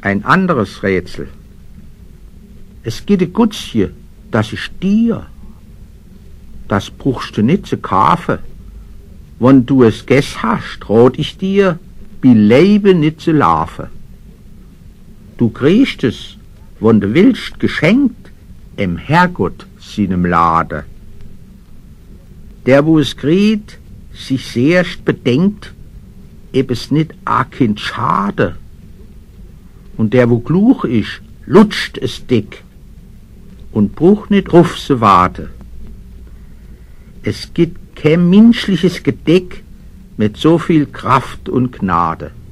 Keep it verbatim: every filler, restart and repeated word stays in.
ein anderes Rätsel. Es gibt ein Gutzje, das ist dir. Das bruchst du nicht zu kaufen. Wenn du es gess hast, rot ich dir, bi Leben nicht zu laufen. Du kriegst es, wenn du willst, geschenkt, em Herrgott seinem Lade. Der, wo es kriegt, sich sehrst bedenkt, ob es nicht a kind schade. Und der, wo kluch ist, lutscht es dick und bruch nicht ruf se warte. Es gibt kein menschliches Gedeck mit so viel Kraft und Gnade.